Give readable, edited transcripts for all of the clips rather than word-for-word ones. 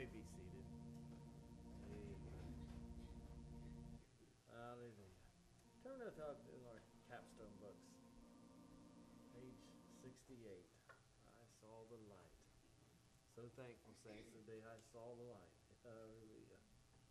may be seated. Amen. Hallelujah. Turn to in our capstone books. Page 68. I saw the light. So thankful, saints, today I saw the light. Hallelujah.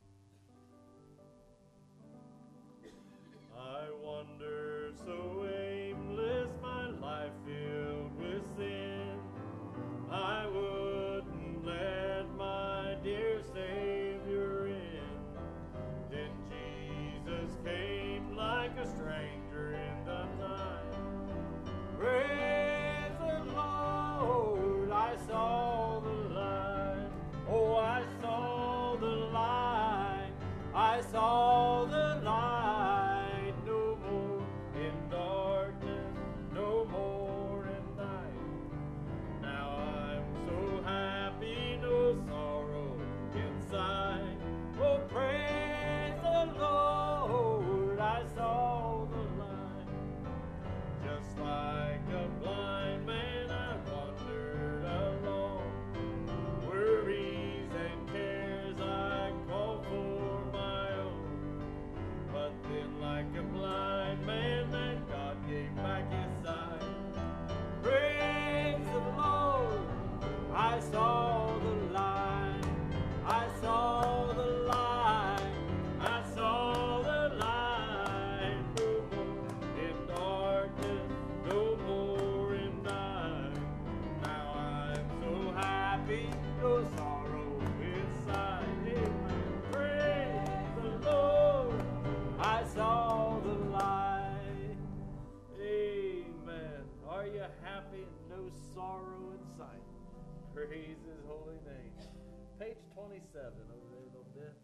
I wandered so aimless, my life filled with sin. I wouldn't let my dear Savior in. Then Jesus came like a stranger in the night. Praise the Lord, I saw the light. Oh, I saw the light. I saw the light. No more in darkness, no more in night. Now I'm so happy, no sorrow inside. Oh, praise the Lord, I saw the light. Just like a blind man, I wandered along. Worries and cares I called for my own. But then, like a blind man, that God gave back his sight. Praise the Lord, I saw the light. I saw the light. I saw the light. No more in darkness, no more in night. Now I'm so happy, no sorrow inside. Amen. Praise the Lord, I saw the light. Amen. Are you happy and no sorrow in sight? Praise his holy name. Page 27 over there a little bit.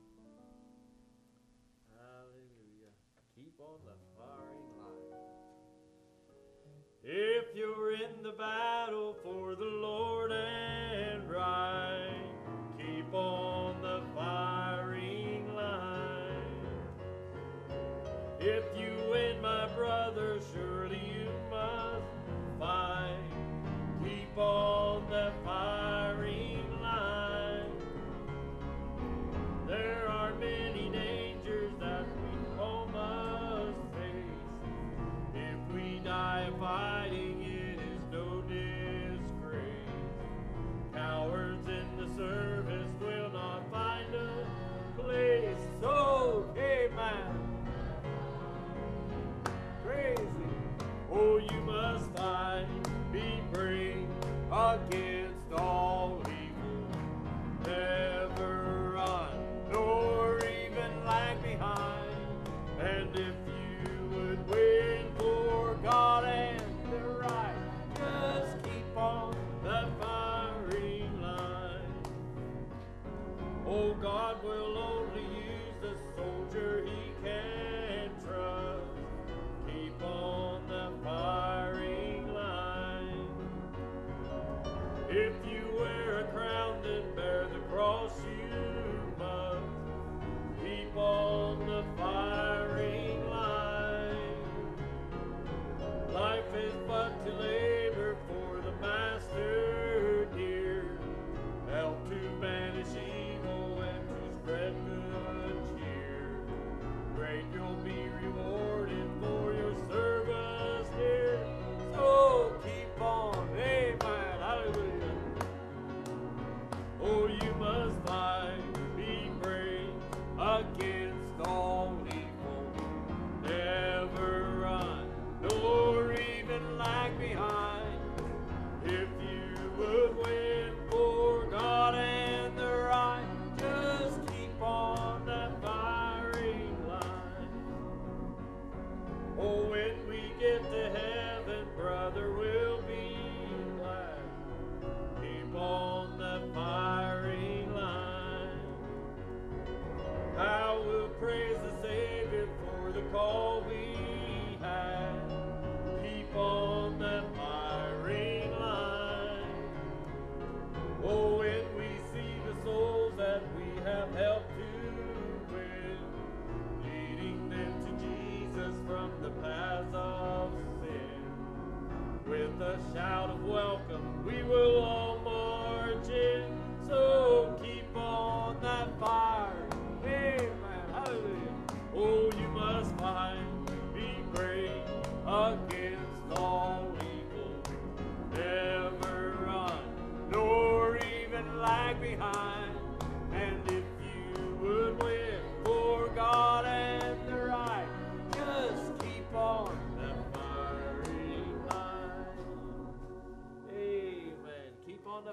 Hallelujah. Keep on the firing line. If you're in the battle for the Lord and right, keep on the firing line. If you win, my brother, surely you must fight. Keep on the firing line. There are many dangers that we all must face. If we die fighting, it is no disgrace. Cowards in the service will not find a place. So, amen. Crazy. Oh, you must fight, be brave against all evil. Never run, nor even lag behind. And if you would win for God and the right, just keep on the firing line. Oh, God will only use the soldier he can trust. Keep on the firing line. If you wear a crown, then bear the cross you must. Keep on the firing line. Life is but to labor for the Master dear. Help to banish evil and to spread good cheer. Great you'll be rewarded for your service here. So keep on, amen, hallelujah.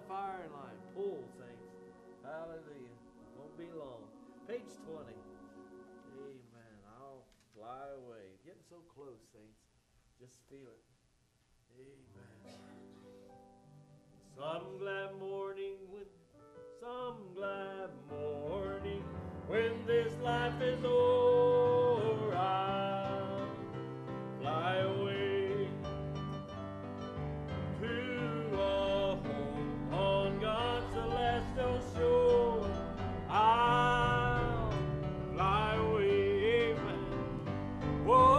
firing line. Pull, saints. Hallelujah. Won't be long. Page 20. Amen. I'll fly away. Getting so close, saints. Just feel it. Amen. Some glad morning when this life is o'er, I'll fly away to a home on God's celestial shore. I'll fly away, amen. Whoa,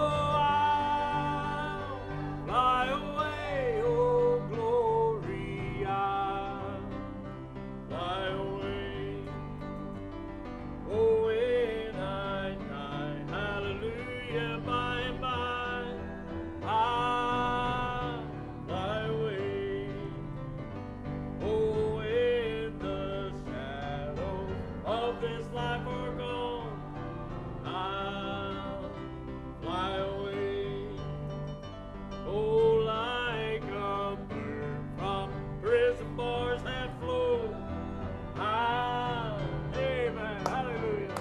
I'll fly away, oh glory, I'll fly away. Oh, when I die, hallelujah, by and by, I'll fly away. Oh, when the shadows of this life are gone, I'll fly away. Oh, like a bird from prison bars have flown, amen, hallelujah.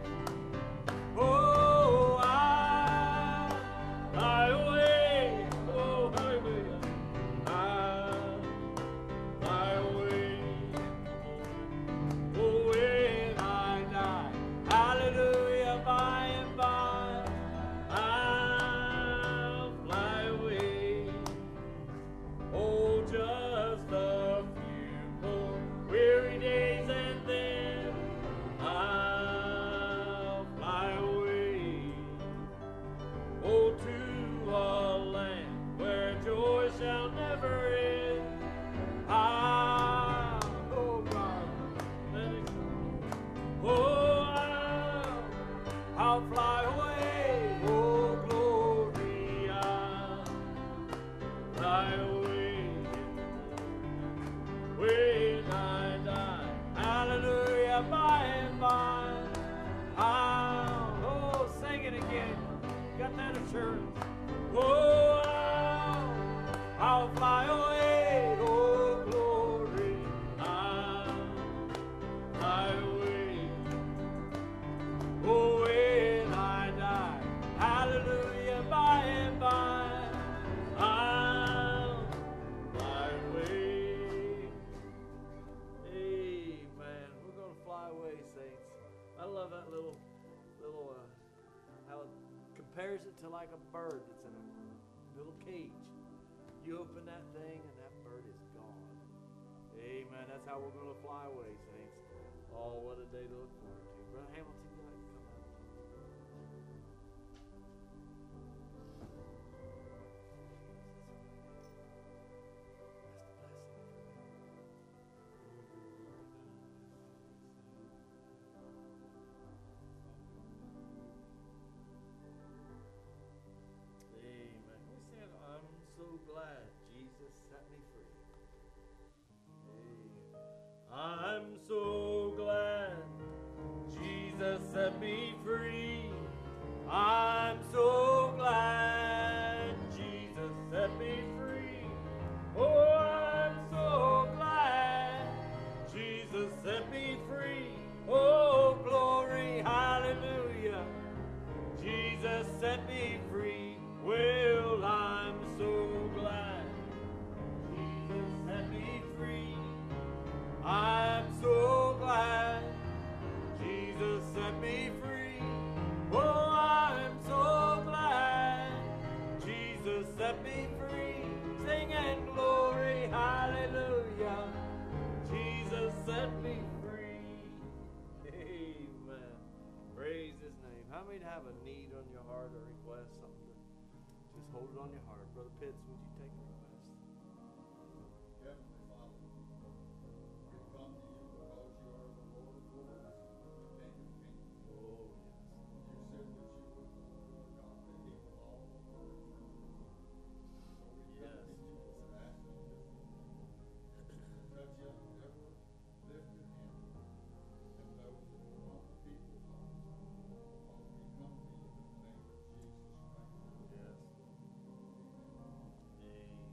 Oh, I'll fly away. Oh, hallelujah. I'll fly away. Oh, when I die, hallelujah, by and by, I'll fly away. Oh, just a few more weary days and then I'll fly away. Oh, to a land where joy shall never end. Oh God, let it go. Oh, I'll fly away. Oh, glory, I'll fly away. When I die, hallelujah, by and by, oh, sing it again. Got that assurance. Oh, I'll fly away. Oh, glory, I'll fly away. Oh, when I die, hallelujah, by and by, I'll fly away. Amen. We're going to fly away, saints. I love that little how it compares it to like a bird that's in a little cage. You open that thing and that bird is gone. Amen. That's how we're going to fly away, saints. Oh, what a day to look forward to. Brother Hamilton, you like to come up? Amen. We said, I'm so glad Jesus set me free. Amen. I'm so glad Jesus set me free. I'm so glad Jesus set me free. Oh, I'm so glad Jesus set me free. Oh, glory, hallelujah. Jesus set me free. Well, I'm so glad Jesus set me free. I'm so glad Jesus set me free. Oh, I'm so glad Jesus set me free. Singing glory, hallelujah. Jesus set me free. Amen. Praise his name. How many have a need on your heart or request, something to just hold it on your heart? Brother Pitts, would you take the request? Heavenly Father, we come to you because you are the Lord of Lords, the King of Kings. Oh, yes. You said that you were the Lord God that healed all of our infirmities. So we Yes, come to you Jesus. and ask you to touch every lifted hand and those on the people's hearts. Father, we come to you in the name of Jesus Christ. Yes. Amen.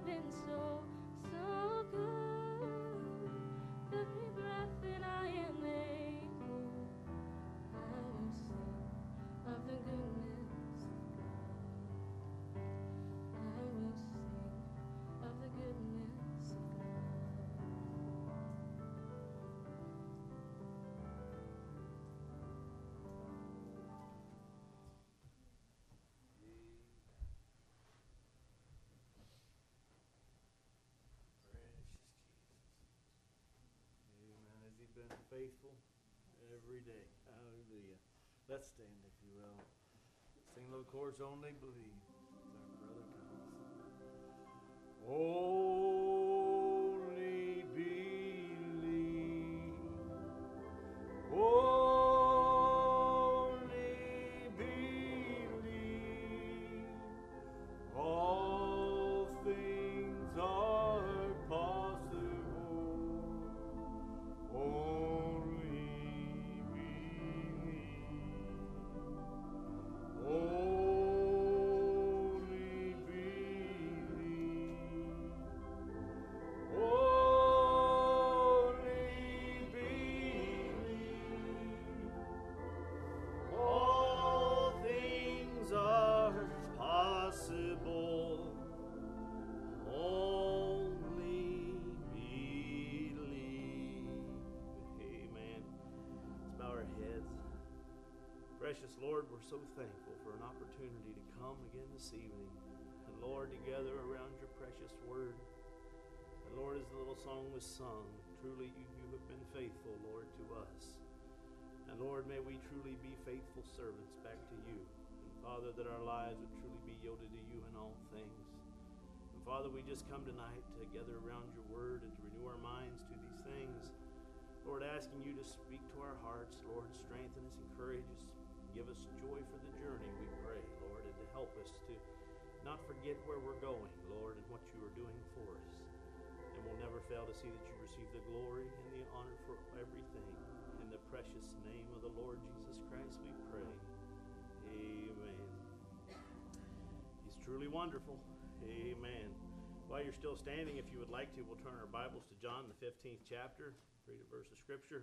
been so, so good. Took me breath and I am able. I will sing of the goodness of God. I will sing of the goodness of God. Amen. Has he been faithful every day? Hallelujah. Let's stand, if you will. Sing the chorus, Only Believe, as our brother comes. Only believe. Only believe. All things are possible. Only believe. Only believe. Only believe. All things are possible. Only believe. Amen. Let's bow our heads. Precious Lord, we're so thankful for an opportunity to come again this evening. And Lord, together around your precious word. And Lord, as the little song was sung, truly you have been faithful, Lord, to us. And Lord, may we truly be faithful servants back to you. And Father, that our lives would truly be yielded to you in all things. And Father, we just come tonight together around your word and to renew our minds to these things. Lord, asking you to speak to our hearts, Lord, strengthen us, encourage us, give us joy for the journey, we pray, Lord, and to help us to not forget where we're going, Lord, and what you are doing for us. And we'll never fail to see that you receive the glory and the honor for everything. In the precious name of the Lord Jesus Christ we pray. Amen. He's truly wonderful. Amen. While you're still standing, if you would like to, we'll turn our Bibles to John, the 15th chapter. Read a verse of Scripture.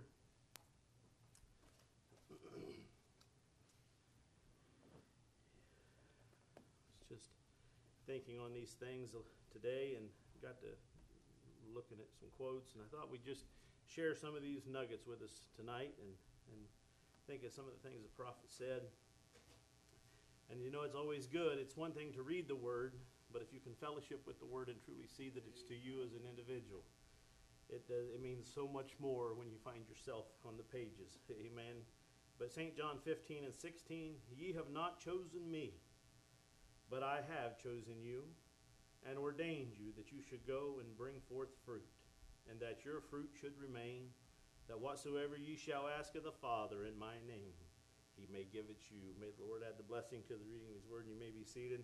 Just thinking on these things today and got to looking at some quotes, and I thought we'd just share some of these nuggets with us tonight and think of some of the things the prophet said. And you know, it's always good. It's one thing to read the word, but if you can fellowship with the word and truly see that it's to you as an individual, it means so much more when you find yourself on the pages. Amen. But St. John 15 and 16, ye have not chosen me, but I have chosen you and ordained you that you should go and bring forth fruit, and that your fruit should remain, that whatsoever ye shall ask of the Father in my name, he may give it you. May the Lord add the blessing to the reading of his word, and you may be seated.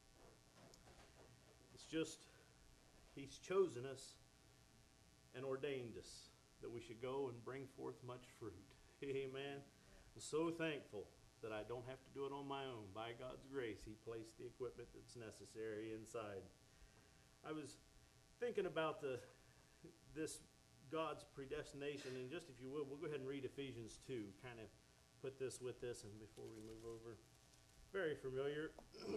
It's just, he's chosen us and ordained us that we should go and bring forth much fruit. Amen. I'm so thankful that I don't have to do it on my own. By God's grace, he placed the equipment that's necessary inside. I was thinking about this God's predestination, and just if you will, we'll go ahead and read Ephesians 2, kind of put this with this, and before we move over. Very familiar.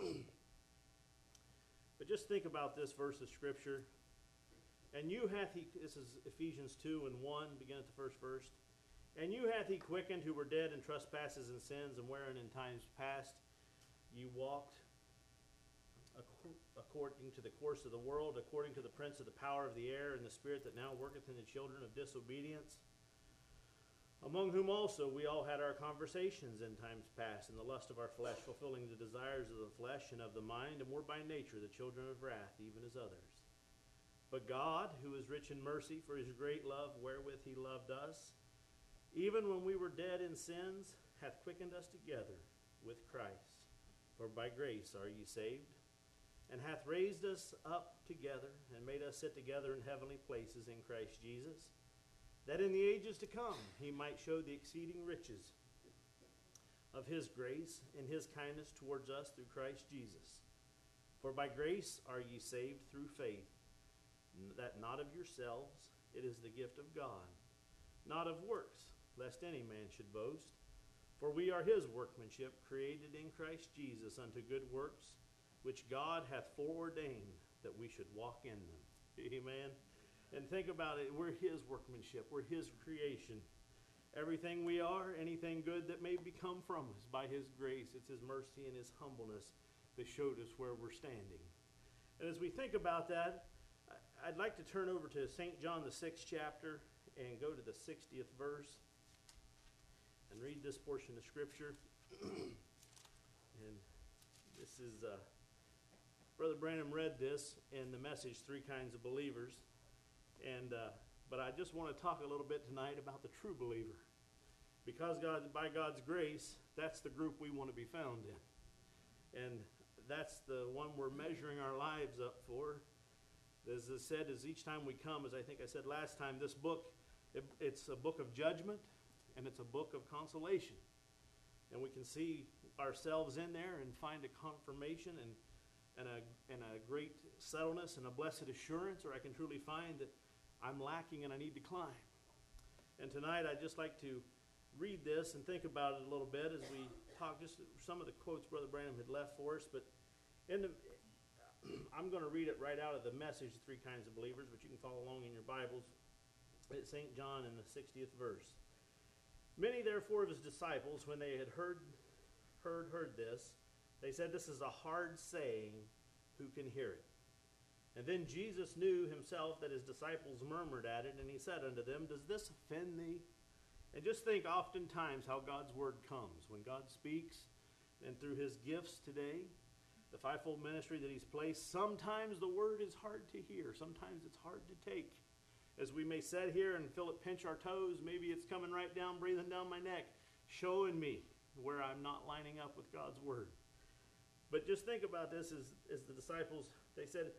But just think about this verse of Scripture. And you hath he, this is Ephesians 2 and 1, begin at the first verse. And you hath he quickened who were dead in trespasses and sins, and wherein in times past ye walked according to the course of the world, according to the prince of the power of the air, and the spirit that now worketh in the children of disobedience, among whom also we all had our conversations in times past, in the lust of our flesh, fulfilling the desires of the flesh and of the mind, and were by nature the children of wrath, even as others. But God, who is rich in mercy, for his great love wherewith he loved us, even when we were dead in sins, hath quickened us together with Christ. For by grace are ye saved, and hath raised us up together, and made us sit together in heavenly places in Christ Jesus, that in the ages to come he might show the exceeding riches of his grace in his kindness towards us through Christ Jesus. For by grace are ye saved through faith, that not of yourselves, it is the gift of God, not of works, lest any man should boast. For we are his workmanship, created in Christ Jesus unto good works, which God hath foreordained that we should walk in them. Amen. And think about it, we're his workmanship, we're his creation. Everything we are, anything good that may become from us by his grace, it's his mercy and his humbleness that showed us where we're standing. And as we think about that, I'd like to turn over to St. John, the 6th chapter, and go to the 60th verse and read this portion of Scripture. And this is, Brother Branham read this in the message, Three Kinds of Believers. And but I just want to talk a little bit tonight about the true believer. Because by God's grace, that's the group we want to be found in. And that's the one we're measuring our lives up for. As I said, as each time we come, as I think I said last time, this book, it's a book of judgment, and it's a book of consolation. And we can see ourselves in there and find a confirmation and a great settledness and a blessed assurance, or I can truly find that I'm lacking and I need to climb. And tonight I'd just like to read this and think about it a little bit as we talk, just some of the quotes Brother Branham had left for us. But I'm going to read it right out of the message, Three Kinds of Believers, but you can follow along in your Bibles. It's St. John in the 60th verse. Many therefore of his disciples, when they had heard this, they said, "This is a hard saying, who can hear it?" And then Jesus knew himself that his disciples murmured at it, and he said unto them, "Does this offend thee?" And just think oftentimes how God's word comes. When God speaks, and through his gifts today, the fivefold ministry that he's placed, sometimes the word is hard to hear. Sometimes it's hard to take. As we may sit here and feel it pinch our toes, maybe it's coming right down, breathing down my neck, showing me where I'm not lining up with God's word. But just think about this as the disciples, they said,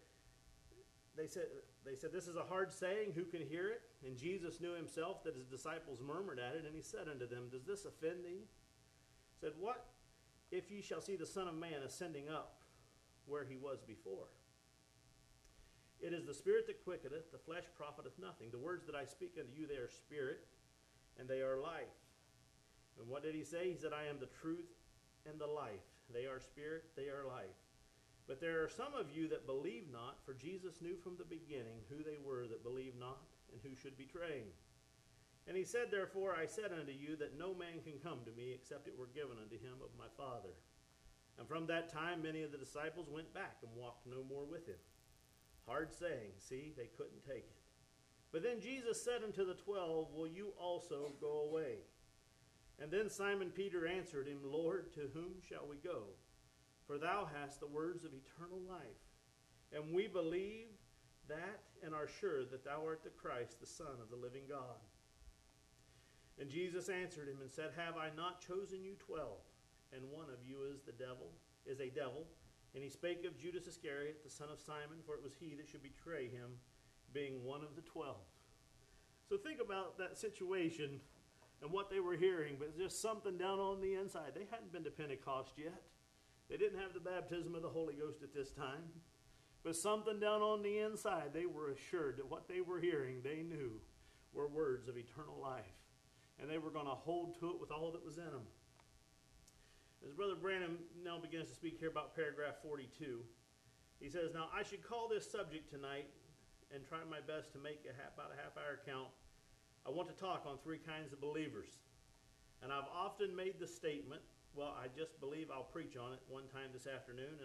"This is a hard saying, who can hear it?" And Jesus knew himself that his disciples murmured at it, and he said unto them, "Does this offend thee?" He said, "What if ye shall see the Son of Man ascending up where he was before? It is the Spirit that quickeneth, the flesh profiteth nothing. The words that I speak unto you, they are spirit, and they are life." And what did he say? He said, "I am the truth and the life. They are spirit, they are life. But there are some of you that believe not, for Jesus knew from the beginning who they were that believed not, and who should betray him. And he said, Therefore I said unto you, that no man can come to me, except it were given unto him of my Father. And from that time many of the disciples went back, and walked no more with him." Hard saying, see, they couldn't take it. But then Jesus said unto the 12, "Will you also go away?" And then Simon Peter answered him, "Lord, to whom shall we go? For thou hast the words of eternal life. And we believe that, and are sure that thou art the Christ, the Son of the living God." And Jesus answered him and said, "Have I not chosen you 12? And one of you is a devil. And he spake of Judas Iscariot, the son of Simon, for it was he that should betray him, being one of the 12. So think about that situation and what they were hearing, but just something down on the inside. They hadn't been to Pentecost yet. They didn't have the baptism of the Holy Ghost at this time. But something down on the inside, they were assured that what they were hearing, they knew, were words of eternal life. And they were going to hold to it with all that was in them. As Brother Branham now begins to speak here about paragraph 42, he says, "Now I should call this subject tonight and try my best to make about a half-hour count. I want to talk on three kinds of believers. And I've often made the statement, well, I just believe I'll preach on it one time this afternoon,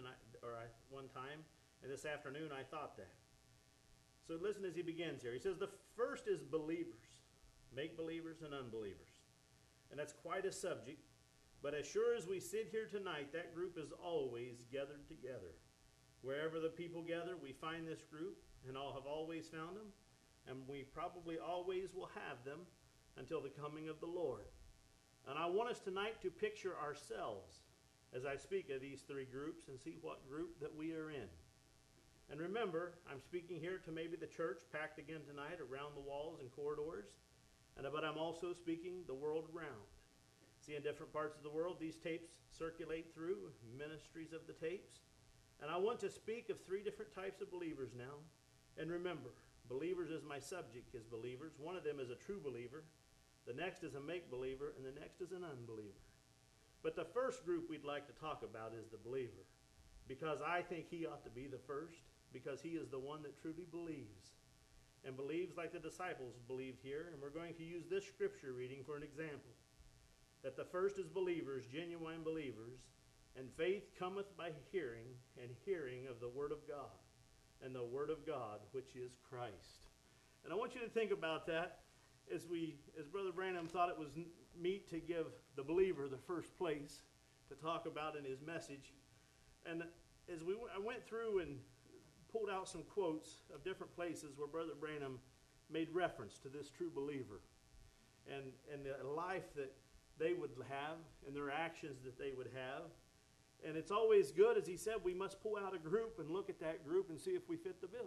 and this afternoon I thought that." So listen as he begins here. He says, the first is believers, make-believers and unbelievers. And that's quite a subject. But as sure as we sit here tonight, that group is always gathered together. Wherever the people gather, we find this group, and all have always found them, and we probably always will have them until the coming of the Lord. And I want us tonight to picture ourselves as I speak of these three groups and see what group that we are in. And remember, I'm speaking here to maybe the church packed again tonight around the walls and corridors, but I'm also speaking the world around. See, in different parts of the world, these tapes circulate through, ministries of the tapes. And I want to speak of three different types of believers now, And remember, believers is my subject, is believers. One of them is a true believer. The next is a make-believer, and the next is an unbeliever. But the first group we'd like to talk about is the believer, because I think he ought to be the first, because he is the one that truly believes, and believes like the disciples believed here. And we're going to use this scripture reading for an example, that the first is believers, genuine believers, and faith cometh by hearing, and hearing of the word of God, and the word of God, which is Christ. And I want you to think about that as Brother Branham thought it was meet to give the believer the first place to talk about in his message. And as I went through and pulled out some quotes of different places where Brother Branham made reference to this true believer and the life that they would have and their actions that they would have. And it's always good, as he said, we must pull out a group and look at that group and see if we fit the bill.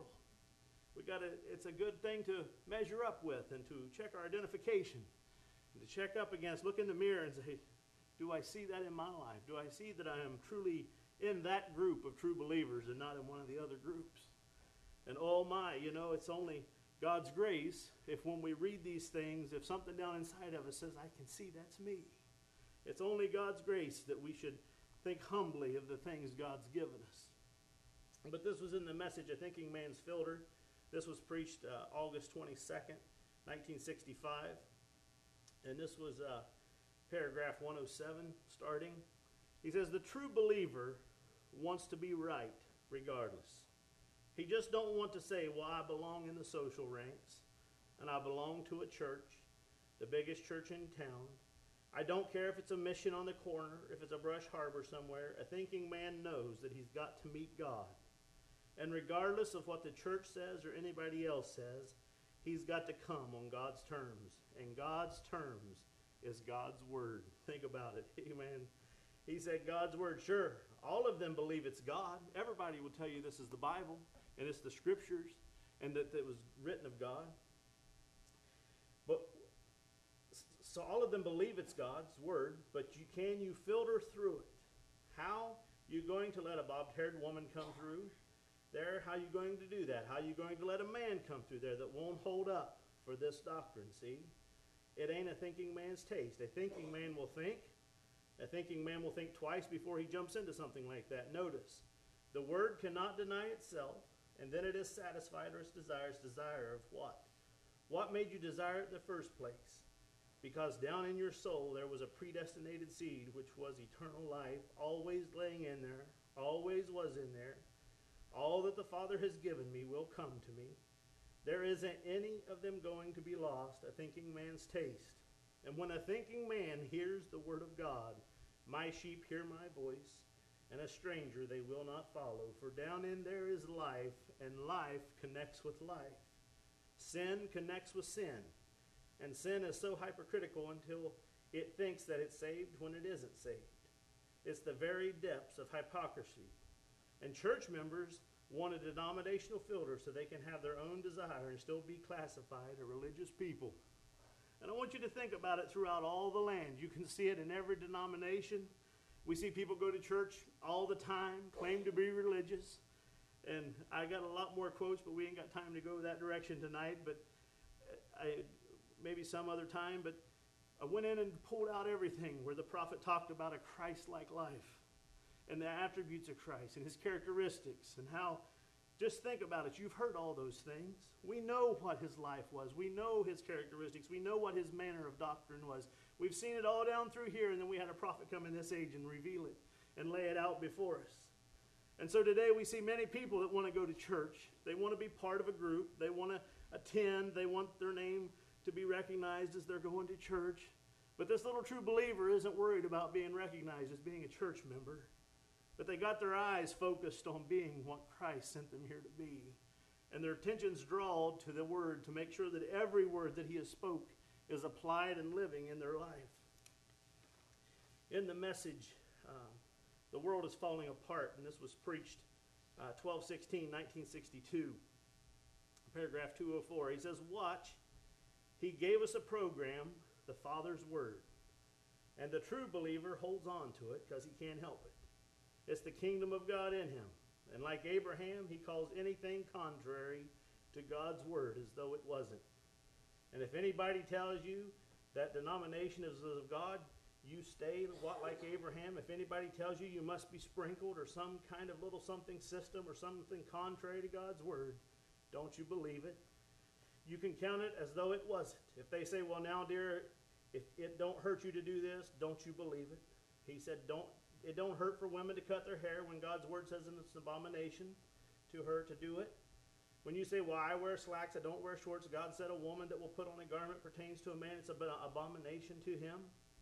It's a good thing to measure up with and to check our identification and to check up against, look in the mirror and say, do I see that in my life? Do I see that I am truly in that group of true believers and not in one of the other groups? And oh my, it's only God's grace if when we read these things, if something down inside of us says, I can see that's me. It's only God's grace that we should think humbly of the things God's given us. But this was in the message, A Thinking Man's Filter. This was preached August 22nd, 1965. And this was paragraph 107 starting. He says, the true believer wants to be right regardless. He just don't want to say, well, I belong in the social ranks, and I belong to a church, the biggest church in town. I don't care if it's a mission on the corner, if it's a brush harbor somewhere. A thinking man knows that he's got to meet God. And regardless of what the church says or anybody else says, he's got to come on God's terms. And God's terms is God's word. Think about it. Amen. He said God's word. Sure, all of them believe it's God. Everybody will tell you this is the Bible, and it's the scriptures, and that it was written of God. But so all of them believe it's God's word, but can you filter through it? How you going to let a bobbed-haired woman come through there? How you going to do that? How you going to let a man come through there that won't hold up for this doctrine? See, it ain't a thinking man's taste. A thinking man will think. A thinking man will think twice before he jumps into something like that. Notice, the word cannot deny itself, and then it is satisfied or its desire of what? What made you desire it in the first place? Because down in your soul there was a predestinated seed, which was eternal life, always laying in there, always was in there. All that the Father has given me will come to me. There isn't any of them going to be lost, a thinking man's taste. And when a thinking man hears the word of God, my sheep hear my voice, and a stranger they will not follow. For down in there is life, and life connects with life. Sin connects with sin. And sin is so hypercritical until it thinks that it's saved when it isn't saved. It's the very depths of hypocrisy. And church members want a denominational filter so they can have their own desire and still be classified a religious people. And I want you to think about it throughout all the land. You can see it in every denomination. We see people go to church all the time, claim to be religious. And I got a lot more quotes, but we ain't got time to go that direction tonight. But maybe some other time. But I went in and pulled out everything where the prophet talked about a Christ-like life and the attributes of Christ and his characteristics and how, just think about it. You've heard all those things. We know what his life was. We know his characteristics. We know what his manner of doctrine was. We've seen it all down through here, and then we had a prophet come in this age and reveal it and lay it out before us. And so today we see many people that want to go to church. They want to be part of a group. They want to attend. They want their name to be recognized as they're going to church. But this little true believer isn't worried about being recognized as being a church member. But they got their eyes focused on being what Christ sent them here to be. And their attention's drawn to the word to make sure that every word that he has spoke is applied and living in their life. In the message, The World is Falling Apart, and this was preached 12/16/1962, paragraph 204. He says, watch, he gave us a program, the Father's Word. And the true believer holds on to it because he can't help it. It's the kingdom of God in him. And like Abraham, he calls anything contrary to God's word as though it wasn't. And if anybody tells you that denomination is of God, you stay like Abraham. If anybody tells you you must be sprinkled or some kind of little something system or something contrary to God's word, don't you believe it. You can count it as though it wasn't. If they say, well, now, dear, if it don't hurt you to do this, don't you believe it. He said, it don't hurt for women to cut their hair when God's word says it's an abomination to her to do it. When you say, well, I wear slacks, I don't wear shorts, God said a woman that will put on a garment pertains to a man, it's an abomination to him.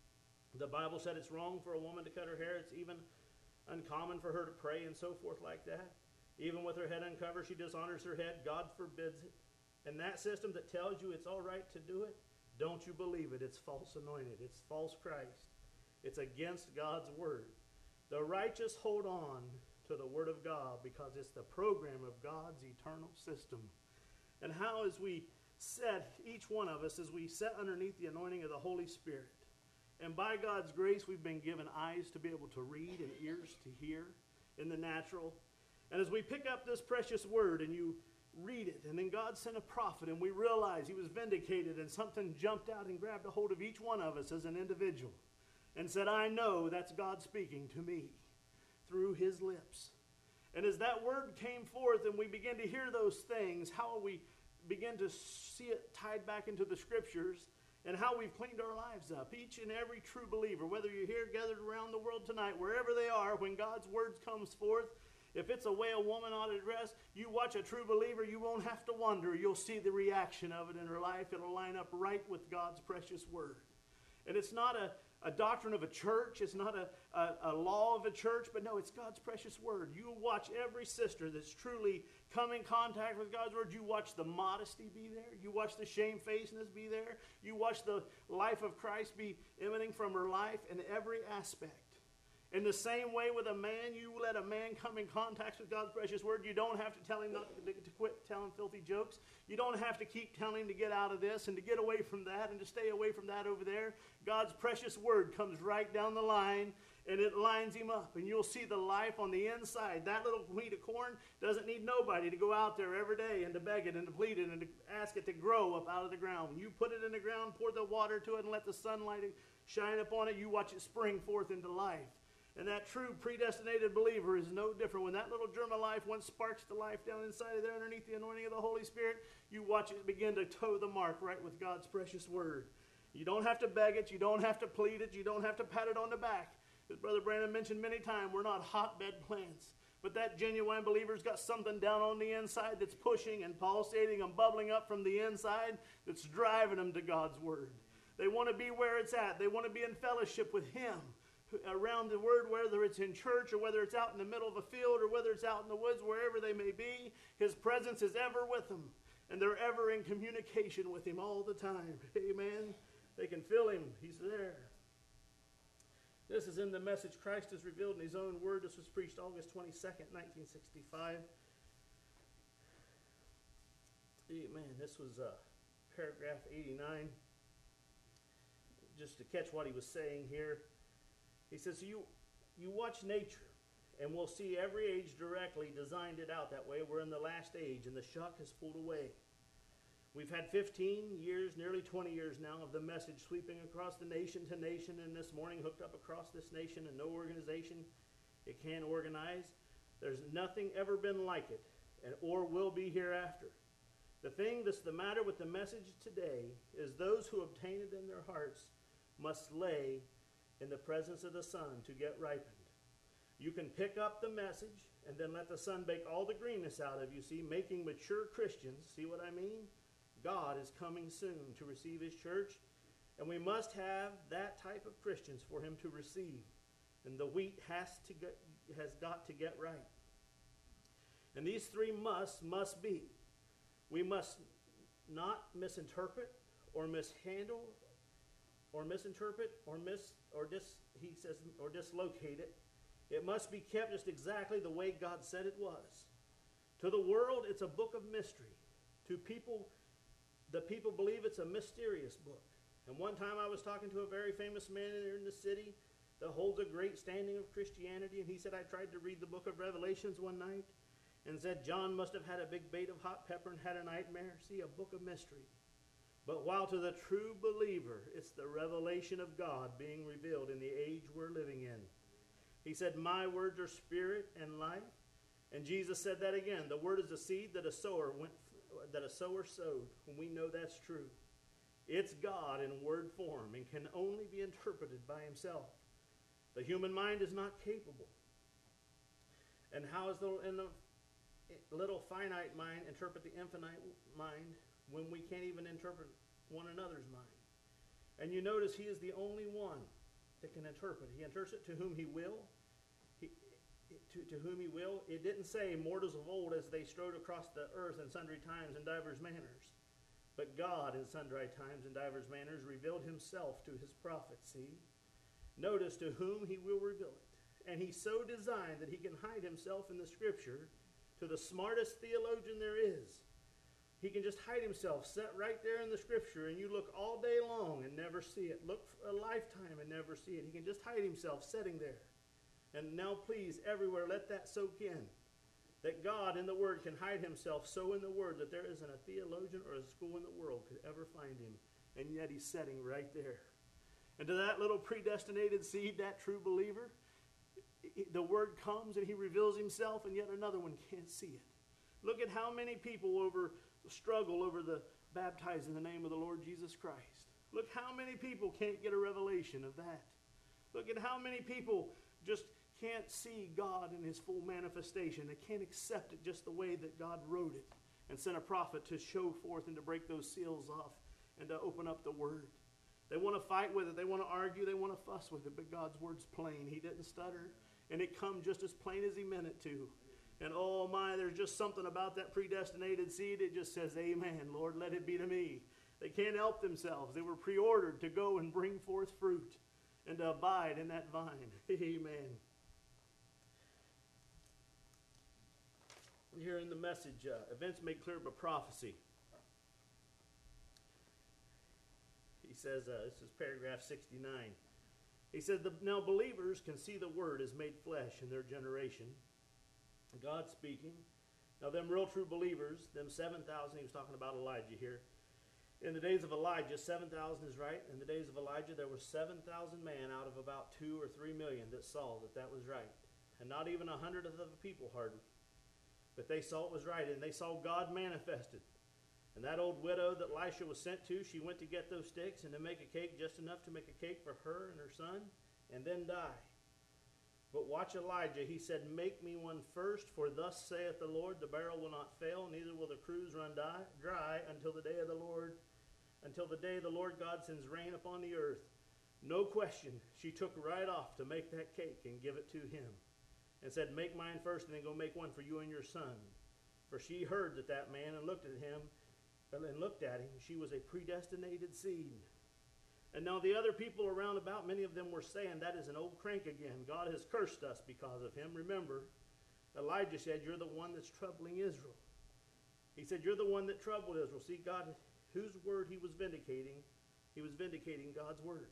The Bible said it's wrong for a woman to cut her hair. It's even uncommon for her to pray and so forth like that. Even with her head uncovered, she dishonors her head. God forbids it. And that system that tells you it's all right to do it, don't you believe it. It's false anointed. It's false Christ. It's against God's word. The righteous hold on to the word of God because it's the program of God's eternal system. And how, as we set, each one of us, as we set underneath the anointing of the Holy Spirit, and by God's grace, we've been given eyes to be able to read and ears to hear in the natural. And as we pick up this precious word and you read it, and then God sent a prophet, and we realize he was vindicated, and something jumped out and grabbed a hold of each one of us as an individual and said, I know that's God speaking to me through his lips. And as that word came forth and we began to hear those things, how we begin to see it tied back into the scriptures, and how we've cleaned our lives up. Each and every true believer, whether you're here gathered around the world tonight, wherever they are, when God's word comes forth, if it's a way a woman ought to dress, you watch a true believer, you won't have to wonder. You'll see the reaction of it in her life. It'll line up right with God's precious word. And it's not a doctrine of a church. It's not a law of a church. But no, it's God's precious word. You watch every sister that's truly come in contact with God's word. You watch the modesty be there. You watch the shamefacedness be there. You watch the life of Christ be emanating from her life in every aspect. In the same way with a man, you let a man come in contact with God's precious word. You don't have to tell him not to quit telling filthy jokes. You don't have to keep telling him to get out of this and to get away from that and to stay away from that over there. God's precious word comes right down the line and it lines him up. And you'll see the life on the inside. That little wheat of corn doesn't need nobody to go out there every day and to beg it and to plead it and to ask it to grow up out of the ground. When you put it in the ground, pour the water to it and let the sunlight shine upon it, you watch it spring forth into life. And that true predestinated believer is no different. When that little germ of life once sparks to life down inside of there underneath the anointing of the Holy Spirit, you watch it begin to toe the mark right with God's precious word. You don't have to beg it. You don't have to plead it. You don't have to pat it on the back. As Brother Brandon mentioned many times, we're not hotbed plants. But that genuine believer's got something down on the inside that's pushing and pulsating and bubbling up from the inside that's driving them to God's word. They want to be where it's at. They want to be in fellowship with him around the word, whether it's in church or whether it's out in the middle of a field or whether it's out in the woods, wherever they may be. His presence is ever with them, and they're ever in communication with him all the time. Amen. They can feel him. He's there. This is in the message Christ is revealed in his own word. This was preached August 22nd, 1965. Amen. This was paragraph 89. Just to catch what he was saying here. He says, you watch nature, and we'll see every age directly designed it out that way. We're in the last age, and the shuck has pulled away. We've had 15 years, nearly 20 years now, of the message sweeping across the nation to nation, and this morning hooked up across this nation, and no organization it can organize. There's nothing ever been like it, or will be hereafter. The thing that's the matter with the message today is those who obtain it in their hearts must lay in the presence of the sun to get ripened. You can pick up the message and then let the sun bake all the greenness out of you, see, making mature Christians. See what I mean? God is coming soon to receive his church, and we must have that type of Christians for him to receive. And the wheat has got to get right. And these three must be. We must not misinterpret or mishandle or misinterpret or dislocate it. It must be kept just exactly the way God said it was. To the world, it's a book of mystery. To people, the people believe it's a mysterious book. And one time I was talking to a very famous man in the city that holds a great standing of Christianity, and he said, I tried to read the book of Revelations one night, and said John must have had a big bait of hot pepper and had a nightmare. See, a book of mystery. But while to the true believer, it's the revelation of God being revealed in the age we're living in. He said, my words are spirit and life. And Jesus said that again. The word is a seed that a sower sowed. And we know that's true. It's God in word form and can only be interpreted by himself. The human mind is not capable. And how is the little finite mind interpret the infinite mind when we can't even interpret one another's mind? And you notice he is the only one that can interpret. He interprets it to whom he will. To whom he will. It didn't say mortals of old as they strode across the earth in sundry times and divers manners. But God in sundry times and divers manners revealed himself to his prophets. See? Notice to whom he will reveal it. And he's so designed that he can hide himself in the scripture to the smartest theologian there is. He can just hide himself, set right there in the scripture, and you look all day long and never see it. Look for a lifetime and never see it. He can just hide himself sitting there. And now please, everywhere, let that soak in. That God in the Word can hide himself so in the Word that there isn't a theologian or a school in the world could ever find him. And yet he's sitting right there. And to that little predestinated seed, that true believer, the Word comes and he reveals himself, and yet another one can't see it. Look at how many people struggle over the baptized in the name of the Lord Jesus Christ. Look how many people can't get a revelation of that. Look at how many people just can't see God in his full manifestation. They can't accept it just the way that God wrote it and sent a prophet to show forth and to break those seals off and to open up the Word. They want to fight with it. They want to argue. They want to fuss with it. But God's Word's plain. He didn't stutter. And it come just as plain as he meant it to. And oh my, there's just something about that predestinated seed. It just says, amen, Lord, let it be to me. They can't help themselves. They were preordered to go and bring forth fruit and to abide in that vine. Amen. Here in the message, events made clear by prophecy. He says, this is paragraph 69. He said, now believers can see the Word is made flesh in their generation. God speaking. Now them real true believers, them 7,000, he was talking about Elijah here. In the days of Elijah, 7,000 is right. In the days of Elijah, there were 7,000 men out of about 2 or 3 million that saw that was right. And not even 100 of the people hardly. But they saw it was right, and they saw God manifested. And that old widow that Elisha was sent to, she went to get those sticks and to make a cake, just enough to make a cake for her and her son, and then die. But watch Elijah. He said, make me one first, for thus saith the Lord, the barrel will not fail, neither will the cruse run dry until the day of the Lord, until the day the Lord God sends rain upon the earth. No question, she took right off to make that cake and give it to him. And said, make mine first, and then go make one for you and your son. For she heard that man and looked at him, and looked at him. She was a predestinated seed. And now the other people around about, many of them were saying, that is an old crank again. God has cursed us because of him. Remember, Elijah said, you're the one that's troubling Israel. He said, you're the one that troubled Israel. See, God, whose word he was vindicating? He was vindicating God's word.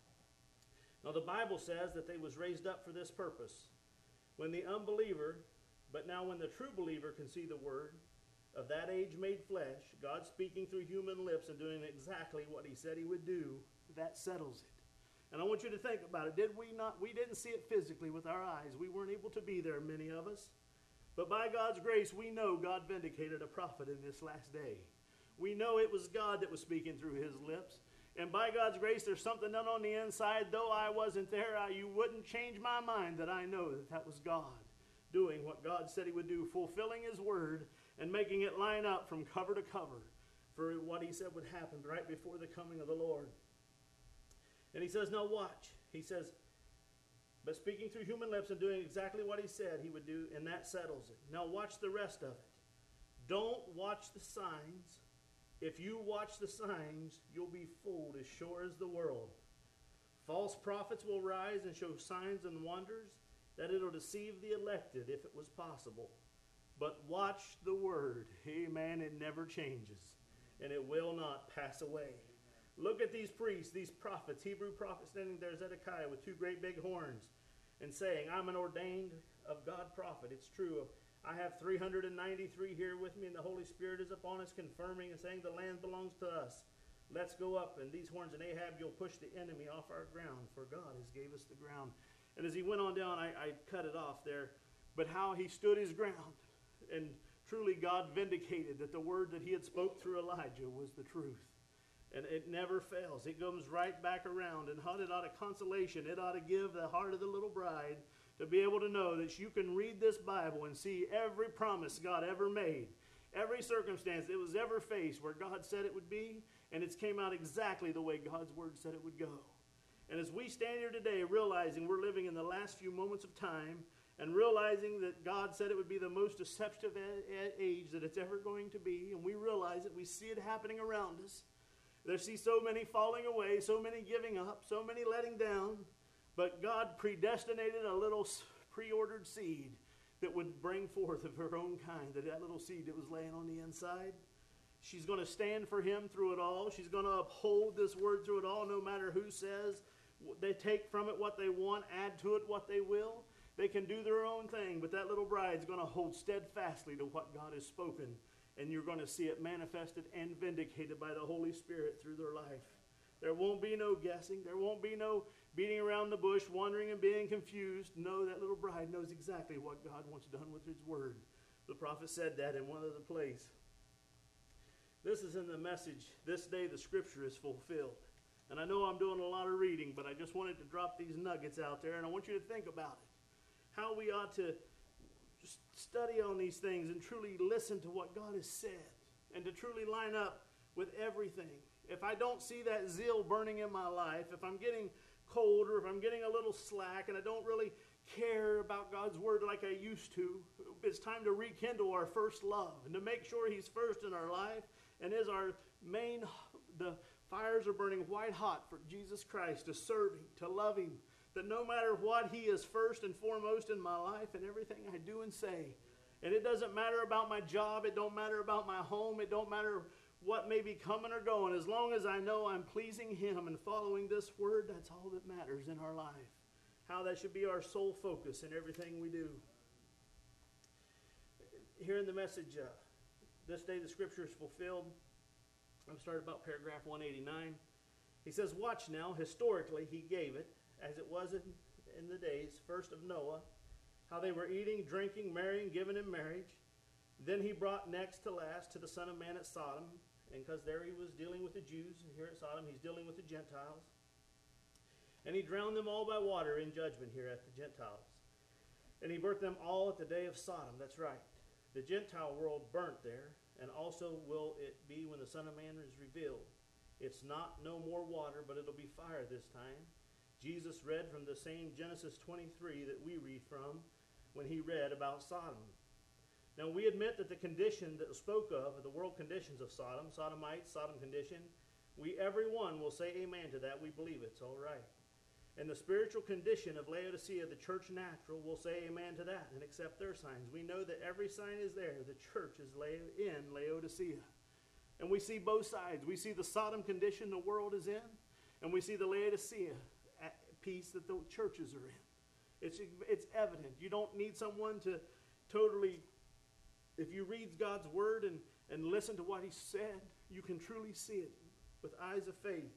Now the Bible says that they was raised up for this purpose. When the unbeliever, but now when the true believer can see the word of that age made flesh, God speaking through human lips and doing exactly what he said he would do, that settles it. And I want you to think about it. We didn't see it physically with our eyes. We weren't able to be there, many of us. But by God's grace, we know God vindicated a prophet in this last day. We know it was God that was speaking through his lips. And by God's grace, there's something done on the inside. Though I wasn't there, you wouldn't change my mind that I know that was God doing what God said he would do, fulfilling his word and making it line up from cover to cover for what he said would happen right before the coming of the Lord. And he says, now watch. He says, but speaking through human lips and doing exactly what he said he would do, and that settles it. Now watch the rest of it. Don't watch the signs. If you watch the signs, you'll be fooled as sure as the world. False prophets will rise and show signs and wonders that it'll deceive the elected if it was possible. But watch the word. Amen. It never changes. And it will not pass away. Look at these priests, these prophets, Hebrew prophets standing there, Zedekiah with 2 great big horns and saying, I'm an ordained of God prophet. It's true. I have 393 here with me, and the Holy Spirit is upon us, confirming and saying the land belongs to us. Let's go up, and these horns and Ahab, you'll push the enemy off our ground, for God has gave us the ground. And as he went on down, I cut it off there, but how he stood his ground, and truly God vindicated that the word that he had spoke through Elijah was the truth. And it never fails. It comes right back around, and how it ought to consolation, it ought to give the heart of the little bride to be able to know that you can read this Bible and see every promise God ever made, every circumstance it was ever faced where God said it would be, and it's came out exactly the way God's word said it would go. And as we stand here today realizing we're living in the last few moments of time, and realizing that God said it would be the most deceptive age that it's ever going to be, and we realize it, we see it happening around us. There see so many falling away, so many giving up, so many letting down. But God predestinated a little pre-ordered seed that would bring forth of her own kind, that little seed that was laying on the inside. She's going to stand for him through it all. She's going to uphold this word through it all, no matter who says. They take from it what they want, add to it what they will. They can do their own thing, but that little bride's going to hold steadfastly to what God has spoken, and you're going to see it manifested and vindicated by the Holy Spirit through their life. There won't be no guessing. There won't be no beating around the bush, wondering and being confused. No, that little bride knows exactly what God wants done with his word. The prophet said that in one other place. This is in the message, this day the scripture is fulfilled. And I know I'm doing a lot of reading, but I just wanted to drop these nuggets out there, and I want you to think about it. How we ought to just study on these things and truly listen to what God has said, and to truly line up with everything. If I don't see that zeal burning in my life, if I'm getting cold, or if I'm getting a little slack and I don't really care about God's word like I used to, it's time to rekindle our first love and to make sure he's first in our life and is our main. The fires are burning white hot for Jesus Christ, to serve him, to love him, that no matter what, he is first and foremost in my life and everything I do and say. And it doesn't matter about my job, it don't matter about my home, it don't matter what may be coming or going. As long as I know I'm pleasing him and following this word, that's all that matters in our life. How that should be our sole focus in everything we do. Here in the message, this day the scripture is fulfilled. I'll start about paragraph 189. He says, watch now, historically he gave it, as it was in the days first of Noah, how they were eating, drinking, marrying, giving in marriage. Then he brought next to last to the Son of Man at Sodom, and because there he was dealing with the Jews, and here at Sodom he's dealing with the Gentiles. And he drowned them all by water in judgment here at the Gentiles. And he burnt them all at the day of Sodom. That's right. The Gentile world burnt there, and also will it be when the Son of Man is revealed. It's not no more water, but it'll be fire this time. Jesus read from the same Genesis 23 that we read from when he read about Sodom. Now we admit that the condition that was spoke of, the world conditions of Sodom, Sodomites, Sodom condition, everyone will say amen to that. We believe it's all right. And the spiritual condition of Laodicea, the church natural, will say amen to that and accept their signs. We know that every sign is there. The church is in Laodicea. And we see both sides. We see the Sodom condition the world is in, and we see the Laodicea peace that the churches are in. It's evident. You don't need someone to totally, if you read God's word and listen to what he said, you can truly see it with eyes of faith.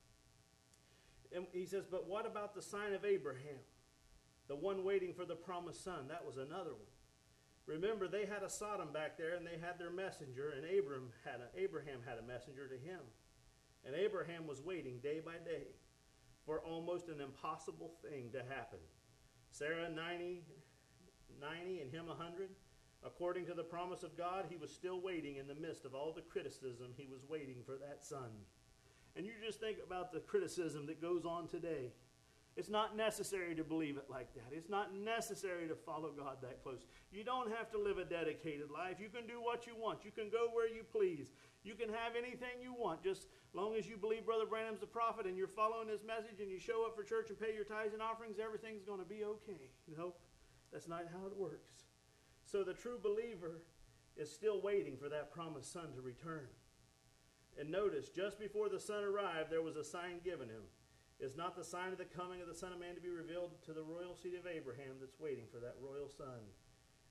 And he says, but what about the sign of Abraham? The one waiting for the promised son. That was another one. Remember, they had a Sodom back there, and they had their messenger, and Abraham had a messenger to him. And Abraham was waiting day by day for almost an impossible thing to happen. Sarah 90 and him 100. According to the promise of God, he was still waiting in the midst of all the criticism. He was waiting for that son. And you just think about the criticism that goes on today. It's not necessary to believe it like that. It's not necessary to follow God that close. You don't have to live a dedicated life. You can do what you want. You can go where you please. You can have anything you want, just long as you believe Brother Branham's the prophet and you're following his message and you show up for church and pay your tithes and offerings, everything's going to be okay. Nope, that's not how it works. So the true believer is still waiting for that promised son to return. And notice, just before the son arrived, there was a sign given him. Is not the sign of the coming of the Son of Man to be revealed to the royal seed of Abraham that's waiting for that royal son.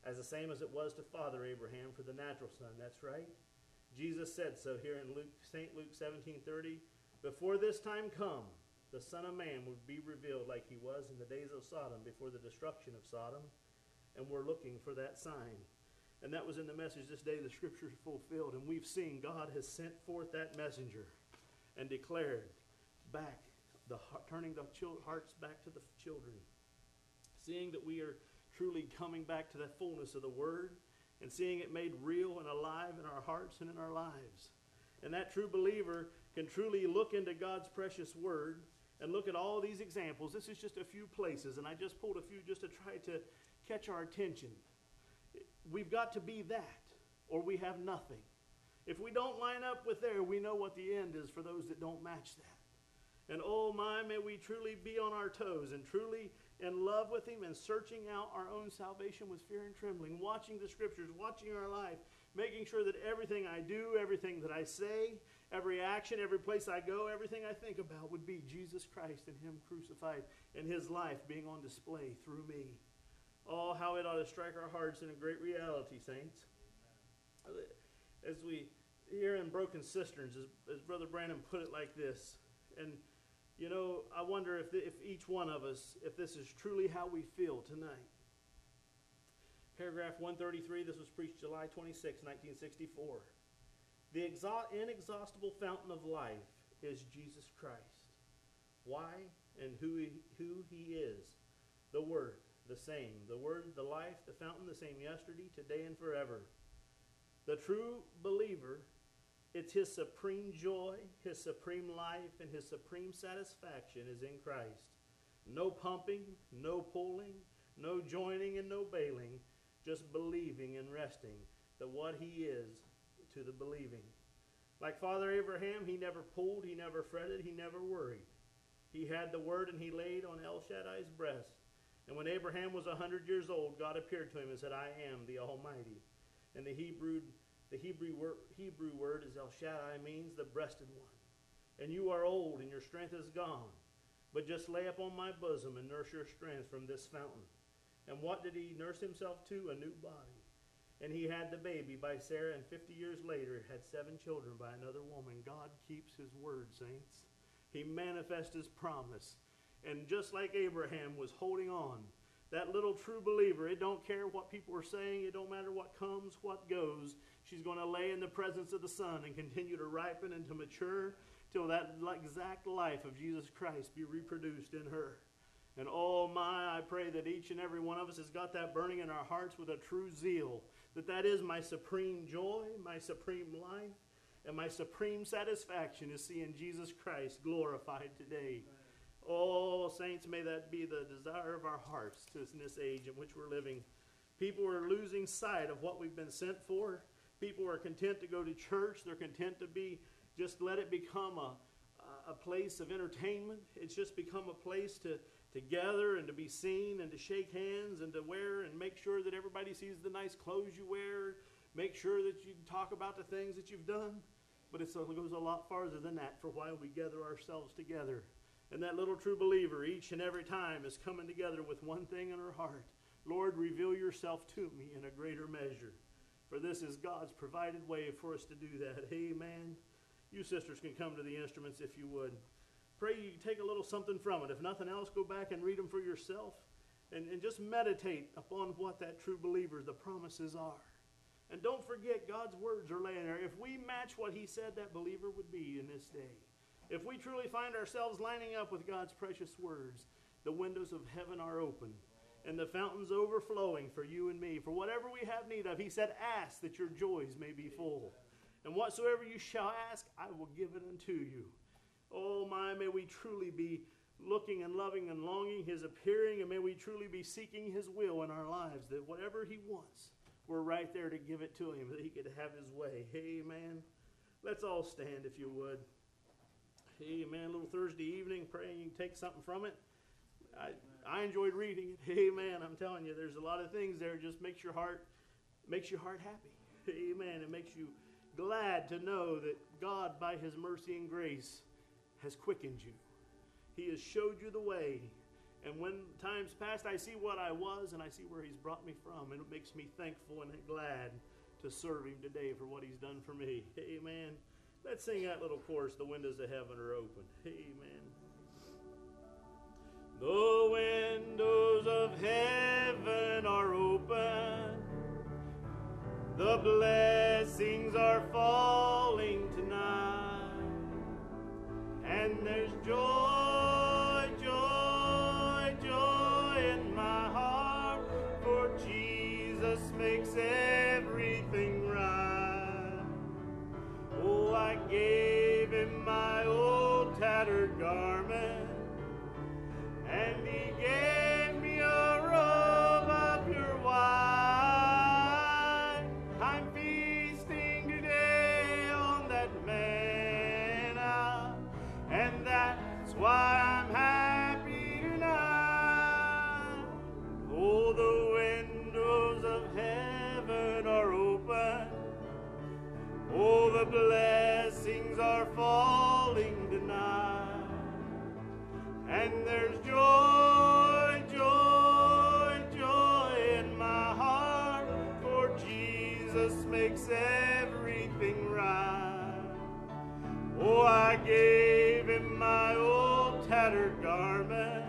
as the same as it was to Father Abraham for the natural son. That's right. Jesus said so here in St. Luke 17:30. Before this time come, the Son of Man will be revealed like he was in the days of Sodom, before the destruction of Sodom. And we're looking for that sign. And that was in the message this day, the scriptures fulfilled. And we've seen God has sent forth that messenger and declared back, turning the hearts back to the children. Seeing that we are truly coming back to the fullness of the Word, and seeing it made real and alive in our hearts and in our lives. And that true believer can truly look into God's precious Word and look at all these examples. This is just a few places, and I just pulled a few just to try to catch our attention. We've got to be that, or we have nothing. If we don't line up with there, we know what the end is for those that don't match that. And oh my, may we truly be on our toes and truly in love with Him and searching out our own salvation with fear and trembling, watching the Scriptures, watching our life, making sure that everything I do, everything that I say, every action, every place I go, everything I think about would be Jesus Christ and Him crucified and His life being on display through me. Oh, how it ought to strike our hearts in a great reality, saints. As we hear in Broken Cisterns, as Brother Brandon put it like this, and you know, I wonder if each one of us, if this is truly how we feel tonight. Paragraph 133, this was preached July 26, 1964. The inexhaustible fountain of life is Jesus Christ. Why and who He is. The Word, the same. The Word, the life, the fountain, the same yesterday, today, and forever. The true believer, it's his supreme joy, his supreme life, and his supreme satisfaction is in Christ. No pumping, no pulling, no joining, and no bailing. Just believing and resting that what He is to the believing. Like Father Abraham, he never pulled, he never fretted, he never worried. He had the Word and he laid on El Shaddai's breast. And when Abraham was 100 years old, God appeared to him and said, I am the Almighty. And the Hebrew word is El Shaddai, means the breasted one. And you are old and your strength is gone. But just lay upon my bosom and nurse your strength from this fountain. And what did he nurse himself to? A new body. And he had the baby by Sarah, and 50 years later had 7 children by another woman. God keeps His word, saints. He manifests His promise. And just like Abraham was holding on, that little true believer, it don't care what people are saying, it don't matter what comes, what goes. She's going to lay in the presence of the Son and continue to ripen and to mature till that exact life of Jesus Christ be reproduced in her. And oh my, I pray that each and every one of us has got that burning in our hearts with a true zeal, that is my supreme joy, my supreme life, and my supreme satisfaction is seeing Jesus Christ glorified today. Oh, saints, may that be the desire of our hearts in this age in which we're living. People are losing sight of what we've been sent for. People are content to go to church. They're content to just let it become a place of entertainment. It's just become a place to gather and to be seen and to shake hands and to wear and make sure that everybody sees the nice clothes you wear. Make sure that you talk about the things that you've done. But it goes a lot farther than that for why we gather ourselves together. And that little true believer each and every time is coming together with one thing in her heart. Lord, reveal yourself to me in a greater measure. For this is God's provided way for us to do that. Amen. You sisters can come to the instruments if you would. Pray you take a little something from it. If nothing else, go back and read them for yourself. And just meditate upon what that true believer, the promises are. And don't forget, God's words are laying there. If we match what He said that believer would be in this day, if we truly find ourselves lining up with God's precious words, the windows of heaven are open and the fountains overflowing for you and me. For whatever we have need of, He said, ask that your joys may be full. And whatsoever you shall ask, I will give it unto you. Oh my, may we truly be looking and loving and longing His appearing, and may we truly be seeking His will in our lives, that whatever He wants, we're right there to give it to Him, that He could have His way. Amen. Let's all stand if you would. Amen. A little Thursday evening, praying you can take something from it. I enjoyed reading it. Amen. I'm telling you, there's a lot of things there. Just makes your heart happy. Amen. It makes you glad to know that God, by His mercy and grace, has quickened you. He has showed you the way. And when times past, I see what I was and I see where He's brought me from. And it makes me thankful and glad to serve Him today for what He's done for me. Amen. Let's sing that little chorus, The Windows of Heaven Are Open. Amen. The windows of heaven are open. The blessings are falling tonight. And there's joy, joy, joy in my heart, for Jesus makes everything right. Oh, I gave Him my old tattered garment, and He gave me a robe of pure white. I'm feasting today on that manna, and that's why I'm happy tonight. Oh, the windows of heaven are open. Oh, the blessings are falling tonight. And there's joy, joy, joy in my heart, for Jesus makes everything right. Oh, I gave Him my old tattered garment,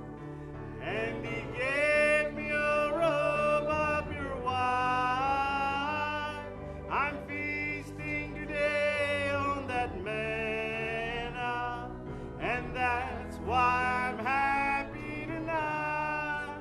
and He gave me a robe of pure white. I'm feasting today on that manna, and that's why I'm happy tonight.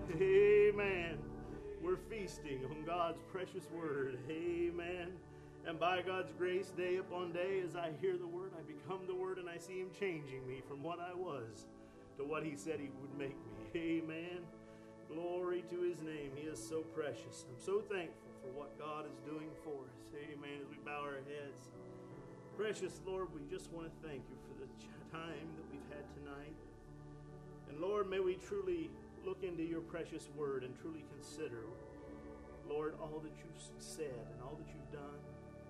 Amen. We're feasting on God's precious word. Amen. And by God's grace, day upon day, as I hear the word, I become the word, and I see Him changing me from what I was to what He said He would make me. Amen. Glory to His name. He is so precious. I'm so thankful for what God is doing for us. Amen. As we bow our heads. Precious Lord, we just want to thank You for the time that we've had tonight. And Lord, may we truly look into Your precious word and truly consider, Lord, all that You've said and all that You've done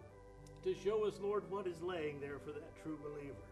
to show us, Lord, what is laying there for that true believer.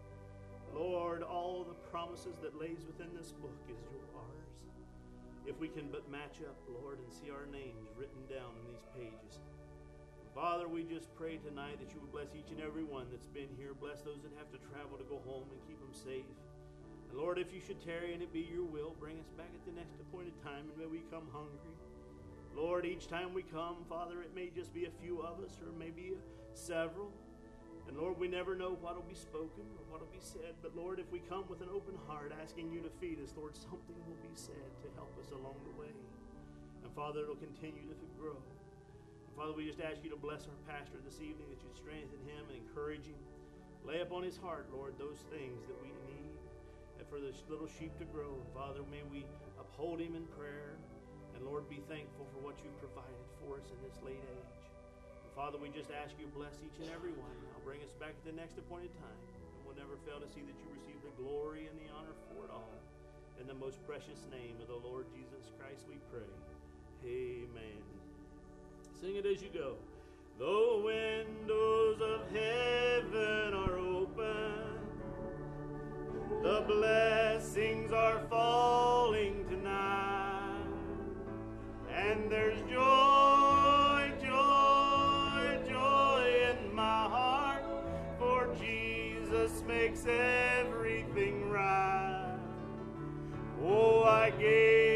Lord, all the promises that lays within this book is ours. If we can but match up, Lord, and see our names written down in these pages. Father, we just pray tonight that You would bless each and every one that's been here. Bless those that have to travel to go home, and keep them safe. And Lord, if You should tarry and it be Your will, bring us back at the next appointed time, and may we come hungry. Lord, each time we come, Father, it may just be a few of us, or maybe several. And Lord, we never know what will be spoken or what will be said. But Lord, if we come with an open heart, asking You to feed us, Lord, something will be said to help us along the way. And Father, it'll continue to grow. And Father, we just ask You to bless our pastor this evening, that You strengthen him and encourage him. Lay upon his heart, Lord, those things that we need, and for this little sheep to grow. And Father, may we uphold him in prayer. And Lord, be thankful for what You've provided for us in this late age. And Father, we just ask You bless each and every one. Now bring us back at the next appointed time. And we'll never fail to see that You receive the glory and the honor for it all. In the most precious name of the Lord Jesus Christ we pray. Amen. Sing it as you go. The windows of heaven are open. The blessings are falling tonight. And there's joy, joy, joy in my heart, for Jesus makes everything right. Oh, I gave